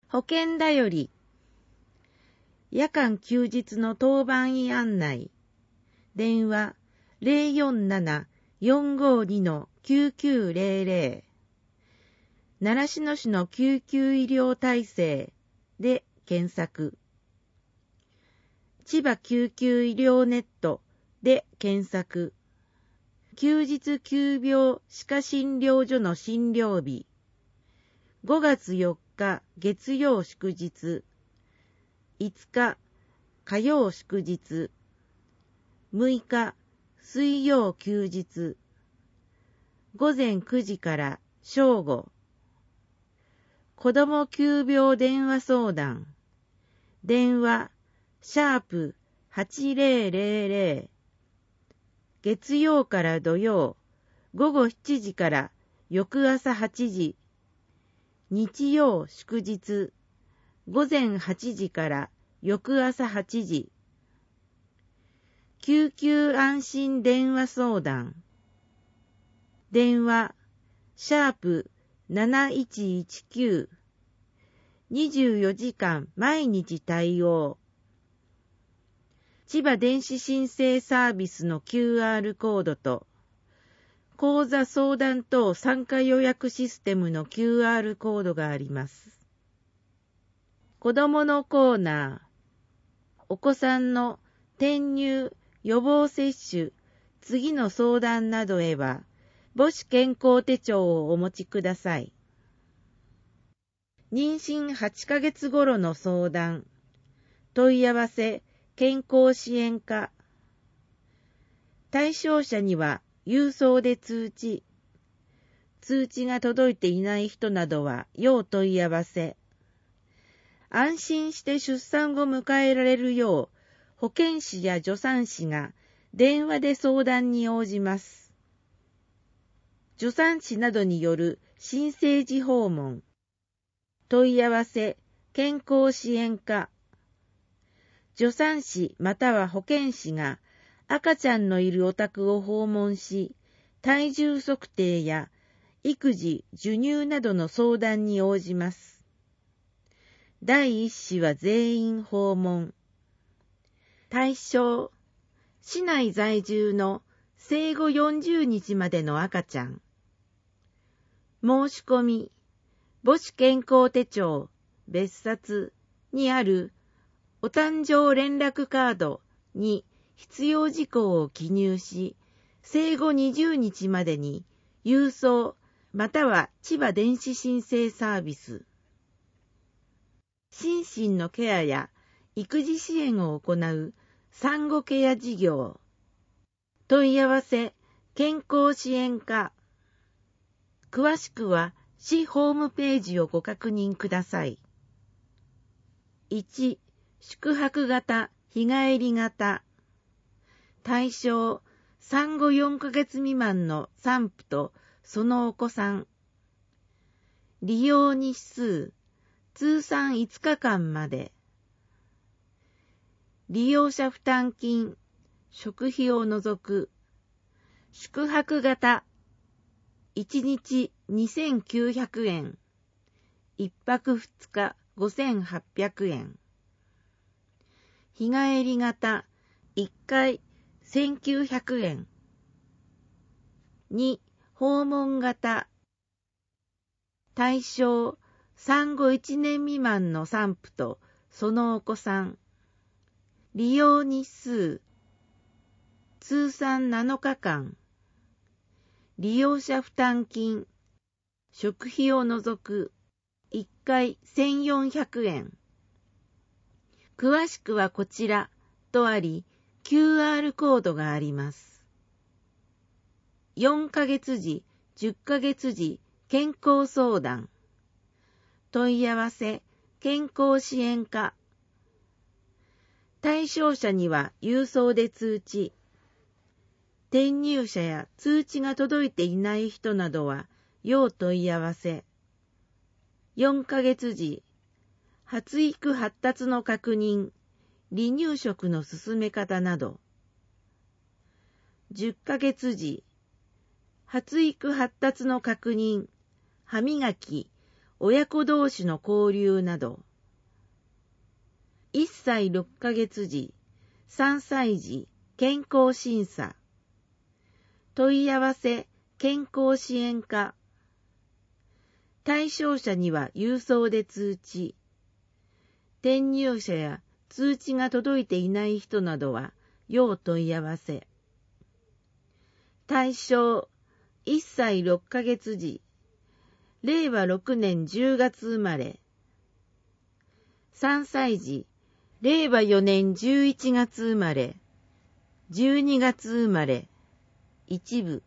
保険だより、夜間休日の当番医案内、電話 047-452-9900、習志野市の救急医療体制で検索、千葉救急医療ネットで検索、休日急病歯科診療所の診療日、5月4日月曜祝日、5日火曜祝日、6日水曜休日、午前9時から正午、子ども急病電話相談、電話#8000、月曜から土曜、午後7時から翌朝8時、日曜祝日、午前8時から翌朝8時、救急安心電話相談、電話#7119、24時間毎日対応、千葉電子申請サービスの QR コードと、講座相談等参加予約システムの QR コードがあります。子どものコーナー、お子さんの転入、予防接種、次の相談などへは、母子健康手帳をお持ちください。妊娠8ヶ月頃の相談、問い合わせ、健康支援課。対象者には郵送で通知が届いていない人などは要問い合わせ。安心して出産を迎えられるよう、保健師や助産師が電話で相談に応じます。助産師などによる新生児訪問。問い合わせ、健康支援課。助産師または保健師が赤ちゃんのいるお宅を訪問し、体重測定や育児・授乳などの相談に応じます。第一子は全員訪問。対象、市内在住の生後40日までの赤ちゃん。申し込み、母子健康手帳別冊にあるお誕生連絡カードに必要事項を記入し、生後20日までに郵送または千葉電子申請サービス。心身のケアや育児支援を行う産後ケア事業。問い合わせ、健康支援課。詳しくは市ホームページをご確認ください。1、宿泊型、日帰り型。対象、産後4ヶ月未満の産婦とそのお子さん。利用日数、通算5日間まで。利用者負担金、食費を除く。宿泊型、1日2900円。1泊2日5800円。日帰り型、1回1900円。2、訪問型。対象、産後1年未満の産婦とそのお子さん。利用日数、通算7日間。利用者負担金、食費を除く、1回1400円。詳しくはこちらとあり、QR コードがあります。4ヶ月時、10ヶ月時、健康相談。問い合わせ、健康支援課。対象者には郵送で通知。転入者や通知が届いていない人などは要問い合わせ。4ヶ月時、発育発達の確認、離乳食の進め方など。10ヶ月時、発育発達の確認、歯磨き、 親子同士の交流など。1歳6ヶ月児、3歳児、健康審査。問い合わせ、健康支援課。対象者には郵送で通知。転入者や通知が届いていない人などは、要問い合わせ。対象、1歳6ヶ月児、令和6年10月生まれ。3歳児、令和4年11月生まれ。12月生まれ。一部。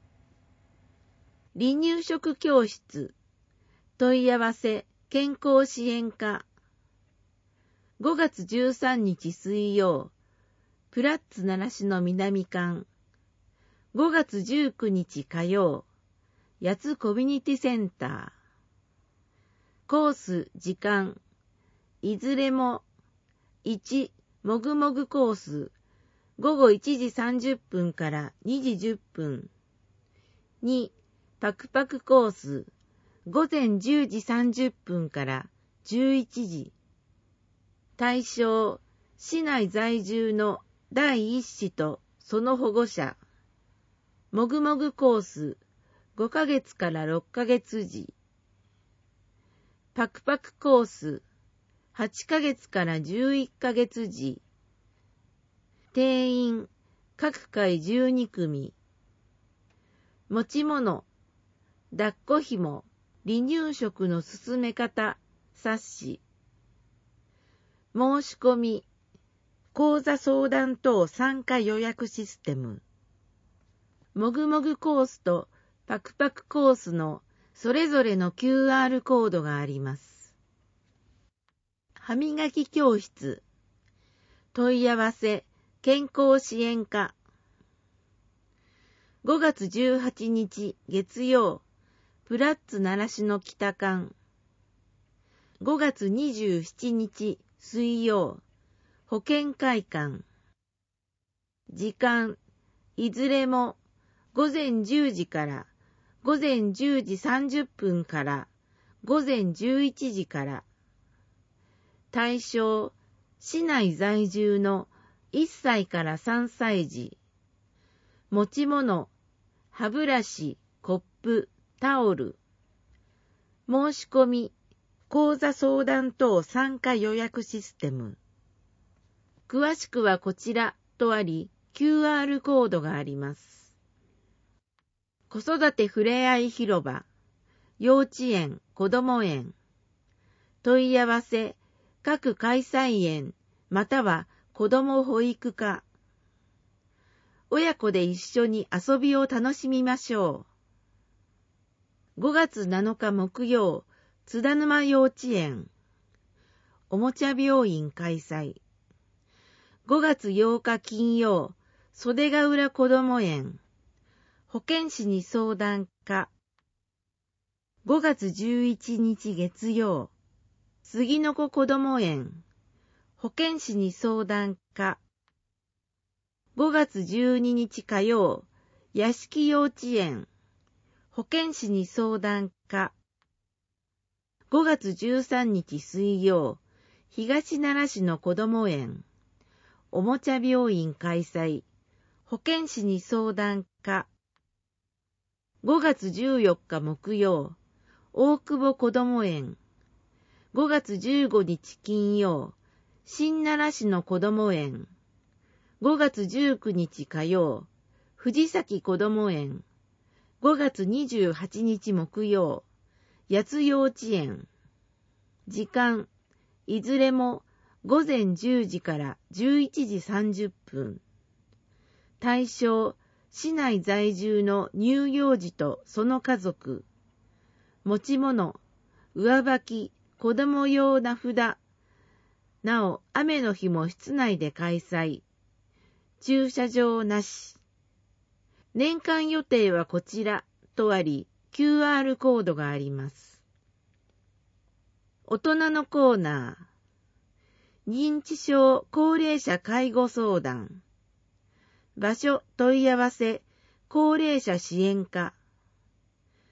離乳食教室。問い合わせ、健康支援課。5月13日水曜、プラッツ習志野南館。5月19日火曜、八津コミュニティセンター。コース、時間。いずれも、1、もぐもぐコース。午後1時30分から2時10分。2、パクパクコース。午前10時30分から11時。対象、市内在住の第一子とその保護者。もぐもぐコース。5ヶ月から6ヶ月時。パクパクコース。8ヶ月から11ヶ月時。定員、各回12組。持ち物、抱っこ紐、離乳食の進め方、冊子。申し込み、講座相談等参加予約システム。もぐもぐコースとパクパクコースのそれぞれの QR コードがあります。歯磨き教室。問い合わせ、健康支援課。5月18日月曜、プラッツ習志野北館。5月27日水曜、保健会館。時間、いずれも午前10時から午前10時30分から午前11時から。対象、市内在住の1歳から3歳児。持ち物、歯ブラシ、コップ、タオル。申し込み、講座相談等参加予約システム。詳しくはこちらとあり、QR コードがあります。子育てふれあい広場、幼稚園、こども園。問い合わせ、各開催園、または子ども保育課。親子で一緒に遊びを楽しみましょう。5月7日木曜、津田沼幼稚園。おもちゃ病院開催。5月8日金曜、袖ヶ浦こども園。保健師に相談課。5月11日月曜、杉の子こども園。保健師に相談課。5月12日火曜、屋敷幼稚園。保健師に相談課。5月13日水曜、東奈良市のこども園。おもちゃ病院開催。保健師に相談課。5月14日木曜、大久保こども園。5月15日金曜、新奈良市のこども園。5月19日火曜、藤崎こども園。5月28日木曜、八津幼稚園。時間、いずれも午前10時から11時30分。対象、市内在住の乳幼児とその家族。持ち物、上履き、子供用名札。なお、雨の日も室内で開催。駐車場なし。年間予定はこちらとあり、QR コードがあります。大人のコーナー。認知症高齢者介護相談。場所問い合わせ高齢者支援課。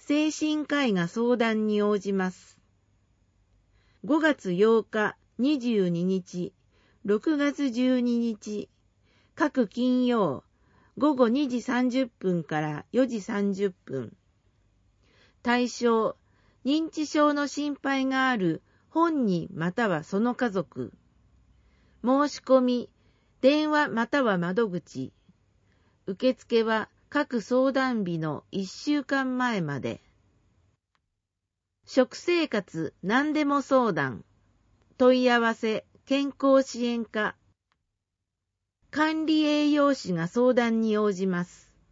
精神科医が相談に応じます。5月8日、22日、6月12日、各金曜、午後2時30分から4時30分。対象、認知症の心配がある本人またはその家族。申し込み、電話または窓口。受付は各相談日の1週間前まで。食生活何でも相談。問い合わせ健康支援課。管理栄養士が相談に応じます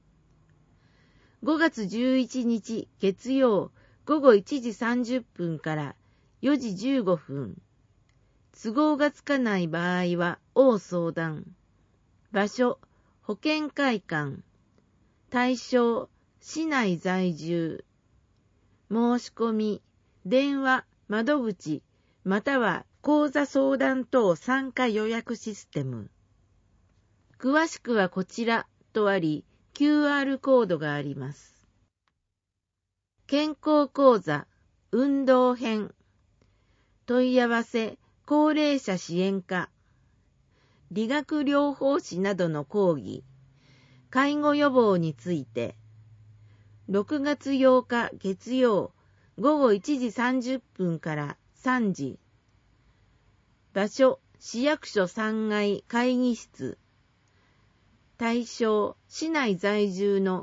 。5月11日月曜午後1時30分から4時15分。都合がつかない場合は応相談。場所、保健会館。対象、市内在住。申し込み、電話、窓口、または講座相談等参加予約システム。詳しくはこちらとあり、QR コードがあります。健康講座、運動編。問い合わせ、高齢者支援課。理学療法士などの講義。介護予防について。6月8日月曜午後1時30分から3時。場所、市役所3階会議室。対象、市内在住の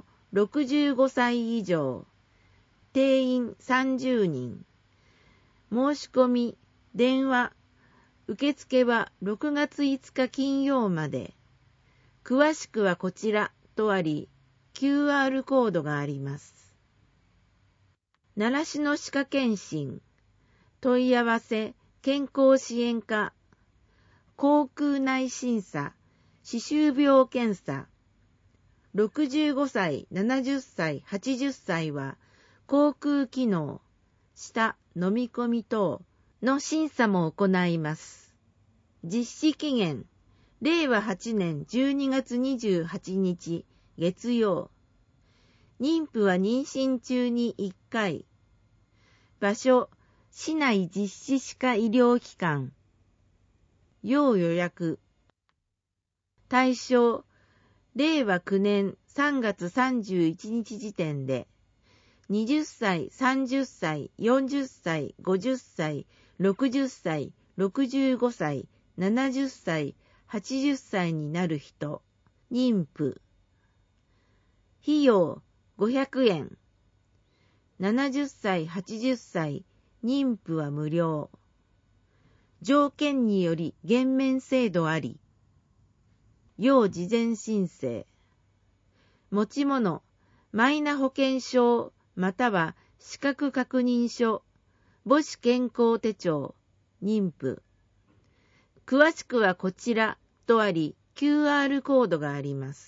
65歳以上。定員30人。申し込み、電話。受付は6月5日金曜まで。詳しくはこちらとあり、QR コードがあります。習志野歯科検診。問い合わせ、健康支援課。口腔内審査、歯周病検査。65歳、70歳、80歳は、口腔機能、舌、飲み込み等の審査も行います。実施期限、令和8年12月28日、月曜。妊婦は妊娠中に1回。場所、市内実施歯科医療機関。要予約。対象、令和9年3月31日時点で、20歳、30歳、40歳、50歳、60歳、65歳、70歳、80歳になる人、妊婦。費用、500円。70歳、80歳、妊婦は無料。条件により減免制度あり。要事前申請。持ち物、マイナ保険証、または資格確認書、母子健康手帳、妊婦。詳しくはこちらとあり、QR コードがあります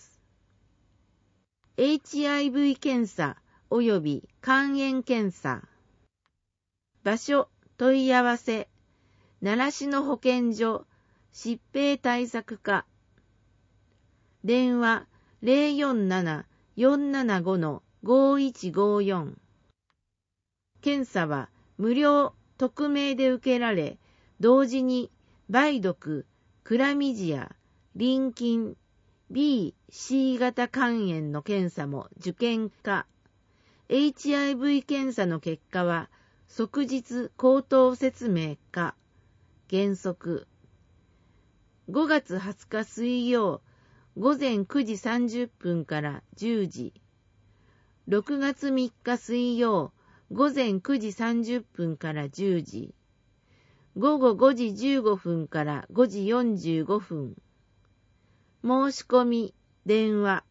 。HIV 検査及び肝炎検査。場所、問い合わせ、習志野保健所、疾病対策課。電話、047-475-5154。検査は無料、匿名で受けられ、同時に梅毒、クラミジア、淋菌、B、C 型肝炎の検査も受検可。HIV 検査の結果は即日口頭説明可。原則。5月20日水曜、午前9時30分から10時。6月3日水曜、午前9時30分から10時。午後5時15分から5時45分。申し込み、電話。